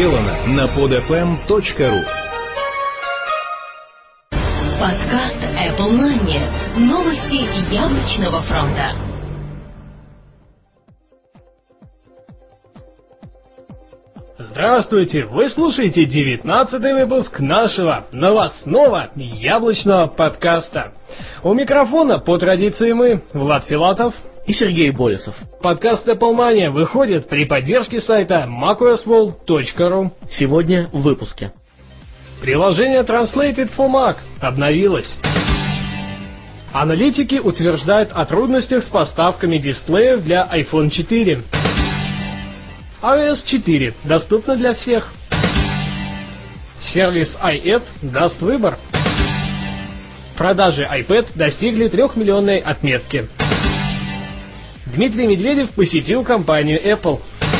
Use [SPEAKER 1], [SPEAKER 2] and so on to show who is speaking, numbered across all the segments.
[SPEAKER 1] сделано на podfm.ru.
[SPEAKER 2] Подкаст Apple Money. Новости яблочного фронта.
[SPEAKER 3] Здравствуйте! Вы слушаете 19-й выпуск нашего новостного яблочного подкаста. У микрофона по традиции мы, Влад Филатов
[SPEAKER 4] и Сергей Болесов.
[SPEAKER 3] Подкаст Apple Money выходит при поддержке сайта macosworld.ru.
[SPEAKER 4] Сегодня в выпуске.
[SPEAKER 3] Приложение Translated for Mac обновилось. Аналитики утверждают о трудностях с поставками дисплеев для iPhone 4. iOS 4 доступна для всех. Сервис iAd даст выбор. Продажи iPad достигли 3-миллионной отметки. Дмитрий Медведев посетил компанию Apple.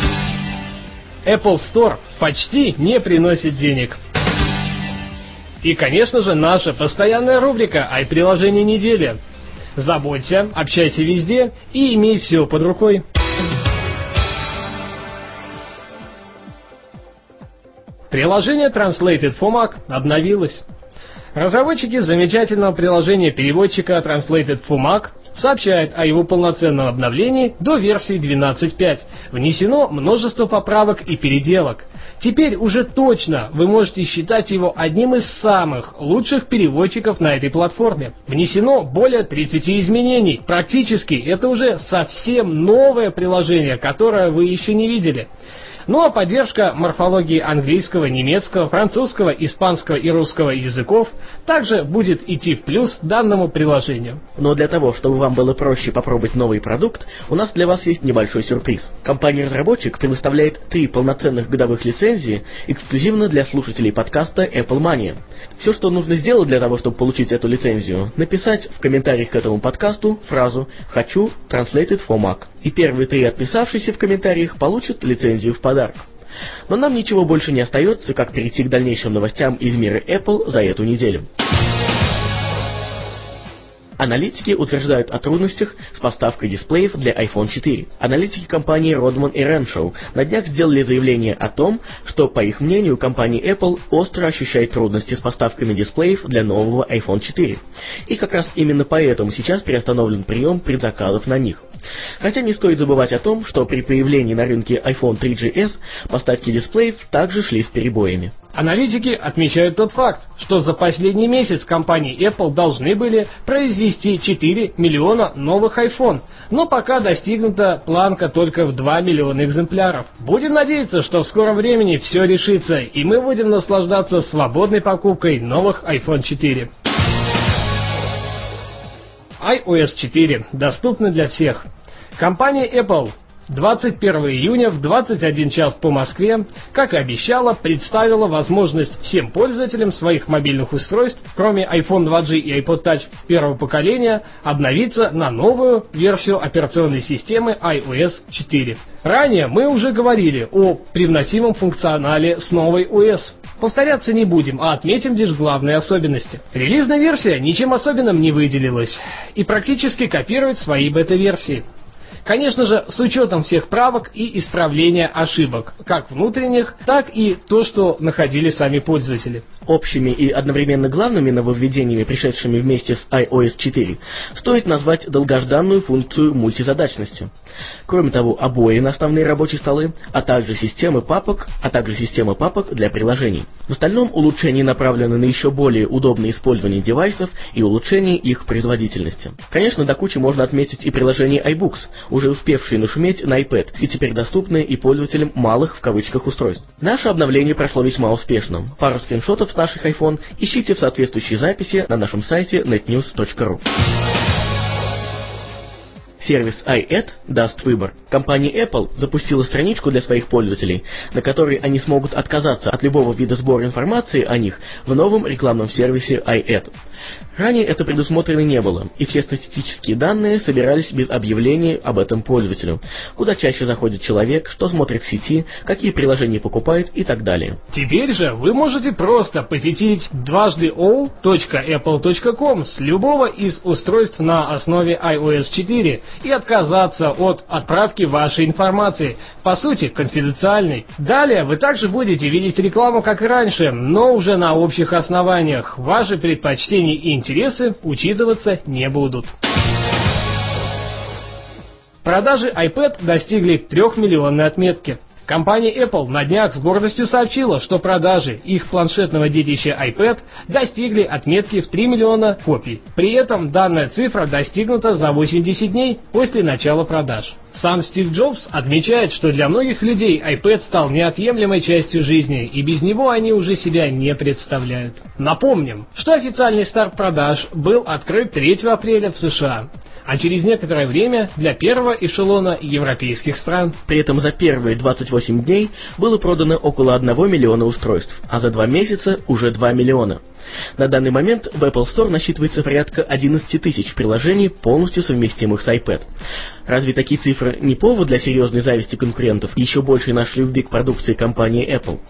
[SPEAKER 3] Apple Store почти не приносит денег. И, конечно же, наша постоянная рубрика «Ай-приложение недели». Заботься, общайся везде и имей все под рукой. Приложение Translated for Mac обновилось. Разработчики замечательного приложения-переводчика Translated for Mac сообщают о его полноценном обновлении до версии 12.5. Внесено множество поправок и переделок. Теперь уже точно вы можете считать его одним из самых лучших переводчиков на этой платформе. Внесено более 30 изменений. Практически это уже совсем новое приложение, которое вы еще не видели. Ну а поддержка морфологии английского, немецкого, французского, испанского и русского языков также будет идти в плюс данному приложению.
[SPEAKER 4] Но для того, чтобы вам было проще попробовать новый продукт, у нас для вас есть небольшой сюрприз. Компания-разработчик предоставляет 3 полноценных годовых лицензии эксклюзивно для слушателей подкаста Apple Money. Все, что нужно сделать для того, чтобы получить эту лицензию, написать в комментариях к этому подкасту фразу «Хочу Translated for Mac». И первые 3 отписавшиеся в комментариях получат лицензию в подарок. Но нам ничего больше не остается, как перейти к дальнейшим новостям из мира Apple за эту неделю. Аналитики утверждают о трудностях с поставкой дисплеев для iPhone 4. Аналитики компании Rodman & Renshaw на днях сделали заявление о том, что, по их мнению, компания Apple остро ощущает трудности с поставками дисплеев для нового iPhone 4. И как раз именно поэтому сейчас приостановлен прием предзаказов на них. Хотя не стоит забывать о том, что при появлении на рынке iPhone 3GS поставки дисплеев также шли с перебоями.
[SPEAKER 3] Аналитики отмечают тот факт, что за последний месяц компании Apple должны были произвести 4 миллиона новых iPhone, но пока достигнута планка только в 2 миллиона экземпляров. Будем надеяться, что в скором времени все решится, и мы будем наслаждаться свободной покупкой новых iPhone 4. iOS 4 доступна для всех. Компания Apple 21 июня в 21 час по Москве, как и обещала, представила возможность всем пользователям своих мобильных устройств, кроме iPhone 2G и iPod Touch первого поколения, обновиться на новую версию операционной системы iOS 4. Ранее мы уже говорили о привносимом функционале с новой OS. Повторяться не будем, а отметим лишь главные особенности. Релизная версия ничем особенным не выделилась и практически копирует свои бета-версии. Конечно же, с учетом всех правок и исправления ошибок, как внутренних, так и то, что находили сами пользователи.
[SPEAKER 4] Общими и одновременно главными нововведениями, пришедшими вместе с iOS 4, стоит назвать долгожданную функцию мультизадачности. Кроме того, обои на основные рабочие столы, а также системы папок для приложений. В остальном улучшения направлены на еще более удобное использование девайсов и улучшение их производительности. Конечно, до кучи можно отметить и приложение iBooks, уже успевшие нашуметь на iPad и теперь доступные и пользователям малых в кавычках устройств. Наше обновление прошло весьма успешно. Пару скриншотов с наших iPhone ищите в соответствующей записи на нашем сайте netnews.ru. Сервис iAd даст выбор. Компания Apple запустила страничку для своих пользователей, на которой они смогут отказаться от любого вида сбора информации о них в новом рекламном сервисе iAd. Ранее это предусмотрено не было, и все статистические данные собирались без объявления об этом пользователю, куда чаще заходит человек, что смотрит в сети, какие приложения покупает и так далее.
[SPEAKER 3] Теперь же вы можете просто посетить all.apple.com с любого из устройств на основе iOS 4 и отказаться от отправки вашей информации, по сути конфиденциальной. Далее вы также будете видеть рекламу как и раньше, но уже на общих основаниях. Ваши предпочтения и интересы учитываться не будут. Продажи iPad достигли 3-миллионной отметки. Компания Apple на днях с гордостью сообщила, что продажи их планшетного детища iPad достигли отметки в 3 миллиона копий. При этом данная цифра достигнута за 80 дней после начала продаж. Сам Стив Джобс отмечает, что для многих людей iPad стал неотъемлемой частью жизни, и без него они уже себя не представляют. Напомним, что официальный старт продаж был открыт 3 апреля в США, а через некоторое время для первого эшелона европейских стран.
[SPEAKER 4] При этом за первые 28 дней было продано около 1 миллиона устройств, а за 2 месяца уже 2 миллиона. На данный момент в Apple Store насчитывается порядка 11 тысяч приложений, полностью совместимых с iPad. Разве такие цифры не повод для серьезной зависти конкурентов и еще большей нашей любви к продукции компании Apple?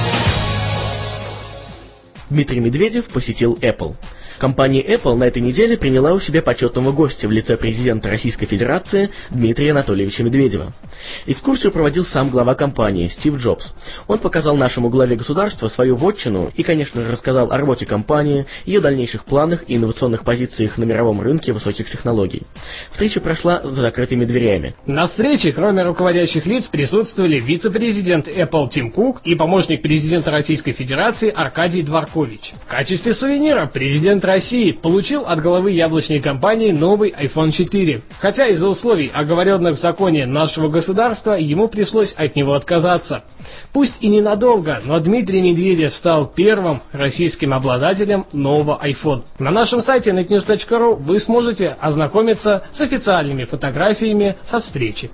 [SPEAKER 4] Дмитрий Медведев посетил Apple. Компания Apple на этой неделе приняла у себя почетного гостя в лице президента Российской Федерации Дмитрия Анатольевича Медведева. Экскурсию проводил сам глава компании Стив Джобс. Он показал нашему главе государства свою вотчину и, конечно же, рассказал о работе компании, ее дальнейших планах и инновационных позициях на мировом рынке высоких технологий. Встреча прошла за закрытыми дверями.
[SPEAKER 3] На встрече, кроме руководящих лиц, присутствовали вице-президент Apple Тим Кук и помощник президента Российской Федерации Аркадий Дворкович. В качестве сувенира президент России получил от главы яблочной компании новый iPhone 4. Хотя из-за условий, оговоренных в законе нашего государства, ему пришлось от него отказаться. Пусть и ненадолго, но Дмитрий Медведев стал первым российским обладателем нового iPhone. На нашем сайте netnews.ru вы сможете ознакомиться с официальными фотографиями со встречи.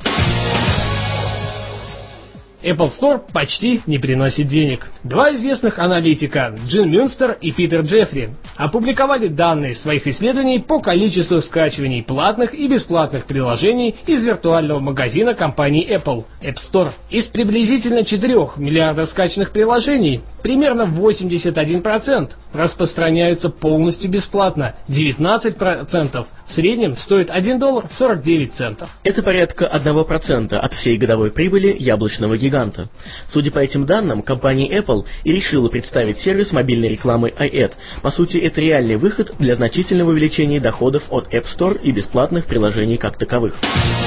[SPEAKER 3] Apple Store почти не приносит денег. Два известных аналитика, Джин Мюнстер и Питер Джеффри, опубликовали данные своих исследований по количеству скачиваний платных и бесплатных приложений из виртуального магазина компании Apple, App Store. Из приблизительно 4 миллиардов скачанных приложений, примерно 81% распространяются полностью бесплатно, 19% в среднем стоит $1.49.
[SPEAKER 4] Это порядка 1% от всей годовой прибыли яблочного гиганта. Судя по этим данным, компания Apple и решила представить сервис мобильной рекламы iAd. По сути, это реальный выход для значительного увеличения доходов от App Store и бесплатных приложений как таковых.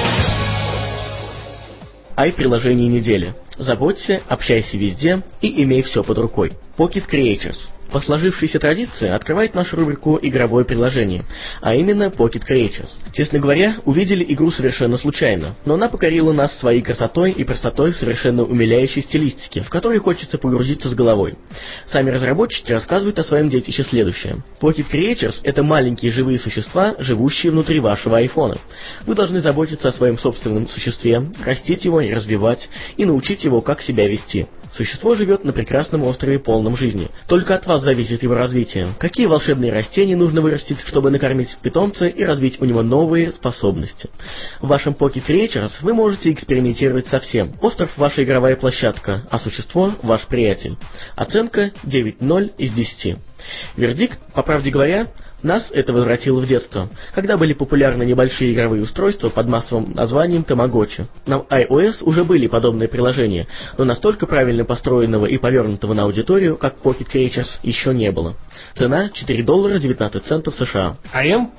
[SPEAKER 4] Приложение недели. Заботься, общайся везде и имей все под рукой. Pocket Creators. По сложившейся традиции открывает нашу рубрику «Игровое приложение», а именно Pocket Creators. Честно говоря, увидели игру совершенно случайно, но она покорила нас своей красотой и простотой в совершенно умиляющей стилистике, в которой хочется погрузиться с головой. Сами разработчики рассказывают о своем детище следующее. Pocket Creators — это маленькие живые существа, живущие внутри вашего айфона. Вы должны заботиться о своем собственном существе, растить его и развивать, и научить его, как себя вести. Существо живет на прекрасном острове, полном жизни. Только от вас зависит его развитие. Какие волшебные растения нужно вырастить, чтобы накормить питомца и развить у него новые способности. В вашем Pocket Creators вы можете экспериментировать со всем. Остров — ваша игровая площадка, а существо — ваш приятель. Оценка 9,0 из 10. Вердикт, по правде говоря, нас это возвратило в детство, когда были популярны небольшие игровые устройства под массовым названием Tamagotchi. На iOS уже были подобные приложения, но настолько правильно построенного и повернутого на аудиторию, как Pocket Creators, еще не было. Цена $4.19 США.
[SPEAKER 3] АМ+.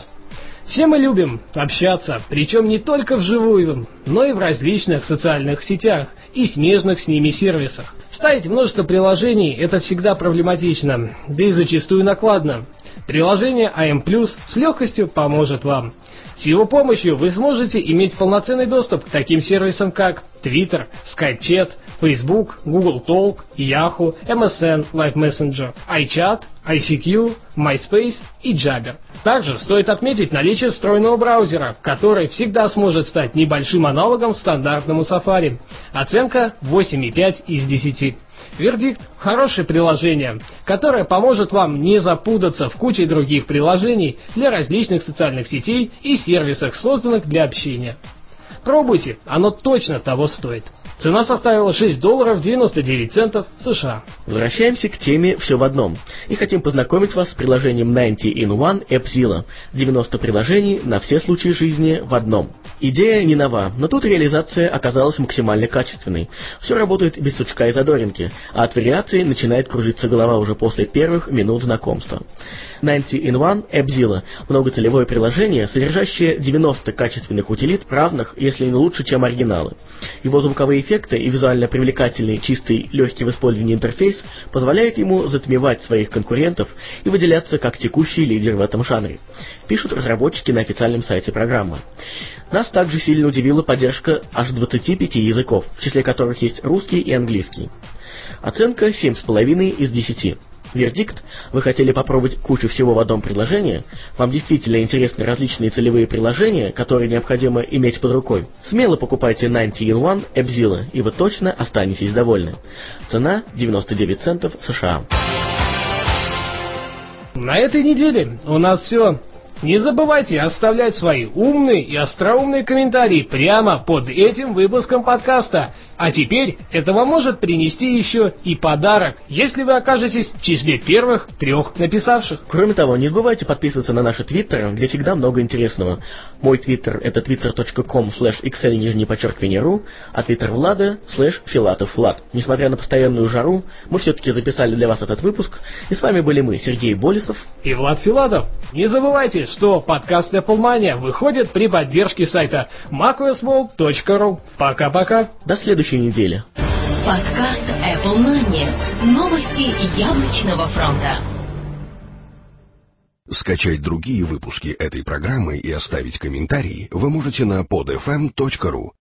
[SPEAKER 3] Все мы любим общаться, причем не только вживую, но и в различных социальных сетях и смежных с ними сервисах. Ставить множество приложений – это всегда проблематично, да и зачастую накладно. Приложение АМ+, с легкостью поможет вам. С его помощью вы сможете иметь полноценный доступ к таким сервисам, как Twitter, Skype Chat, Facebook, Google Talk, Yahoo, MSN, Live Messenger, iChat, ICQ, MySpace и Jabber. Также стоит отметить наличие встроенного браузера, который всегда сможет стать небольшим аналогом стандартному Safari. Оценка 8,5 из 10. Вердикт – хорошее приложение, которое поможет вам не запутаться в куче других приложений для различных социальных сетей и сервисах, созданных для общения. Пробуйте, оно точно того стоит. Цена составила $6.99 США.
[SPEAKER 4] Возвращаемся к теме «Все в одном» и хотим познакомить вас с приложением 90-in-1 AppZilla. 90 приложений на все случаи жизни в одном. Идея не нова, но тут реализация оказалась максимально качественной. Все работает без сучка и задоринки, а от вариаций начинает кружиться голова уже после первых минут знакомства. 90-in-1 AppZilla – многоцелевое приложение, содержащее 90 качественных утилит, равных, если не лучше, чем оригиналы. Его звуковые эффекты и визуально привлекательный, чистый, легкий в использовании интерфейс позволяют ему затмевать своих конкурентов и выделяться как текущий лидер в этом жанре, пишут разработчики на официальном сайте программы. Нас также сильно удивила поддержка аж 25 языков, в числе которых есть русский и английский. Оценка 7,5 из 10. Вердикт: вы хотели попробовать кучу всего в одном приложении? Вам действительно интересны различные целевые приложения, которые необходимо иметь под рукой? Смело покупайте 90-in-1 AppZilla, и вы точно останетесь довольны. Цена 99 центов США.
[SPEAKER 3] На этой неделе у нас все. Не забывайте оставлять свои умные и остроумные комментарии прямо под этим выпуском подкаста. А теперь это вам может принести еще и подарок, если вы окажетесь в числе первых 3 написавших.
[SPEAKER 4] Кроме того, не забывайте подписываться на наши твиттеры, где всегда много интересного. Мой твиттер — это twitter.com/xl_ru, а твиттер Влада /FilatovVlad. Несмотря на постоянную жару, мы все-таки записали для вас этот выпуск, и с вами были мы, Сергей Болесов
[SPEAKER 3] и Влад Филатов. Не забывайте, что подкаст Apple Mania выходит при поддержке сайта macosworld.ru. Пока-пока.
[SPEAKER 4] До следующей недели.
[SPEAKER 2] Подкаст Apple Mania. Новости яблочного фронта.
[SPEAKER 1] Скачать другие выпуски этой программы и оставить комментарии вы можете на podfm.ru.